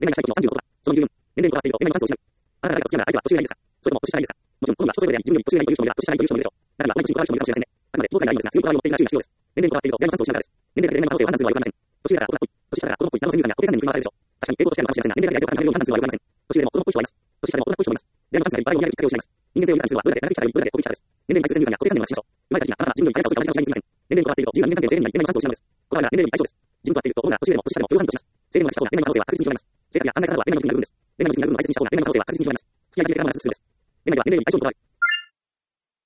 年内が最高の36度だ。その24、年齢にこだわっていると、年内のチャンスを失う。あなたが誰かが付き合う相手は相手はいいですか？それとも年下はいいですか？もちろん、この人は人それぞれに自分より年上がいいという人もいれば、年下がいいという人もいるでしょう。だから、毎日にこだわる人もいるかもしれませんね。あくまで、どこかにないのですが、強いこだわりを持っているが注意が必要です。年齢にこだわっていると、恋愛のチャンスを失うからです。年齢だけで恋愛の可能性を判断するのはよくありません。年上だから大人っぽい、年下だから子供っぽいなど先入観や固定観念に振り回されるでしょう。確かに、傾向としてあるのかもしれませんが、年齢だけで相手を判断するのはよくありません。年上でも子供っぽい人はいます。年下でも大人っぽい人もいます。恋愛のチャンスがいっぱいを見上げるきっかけを失います。人間性を豊かにするのは、どれだけ長く生きたかよりどれだけ攻撃したかです。年齢に対する先入観や固定観念はしましょう。生まれた時にあなたは自分より誰かを強く話し合いにすぎません。年齢にこだわっていると、自由な人間関係で自由な人間関係で恋愛のチャンスを失うのです。これは年齢に対象です。自分と合っていると、女が年上でも年下でも共有判断とします。性能が近い人が恋愛の可能性は確実に広がります。性格や考え方などは恋愛の時になるんです。恋愛の時になる分を大切にした方が恋愛の可能性は確実に広がります。付き合い続けて我慢なく進むです。恋愛は年齢に対象にこだわり、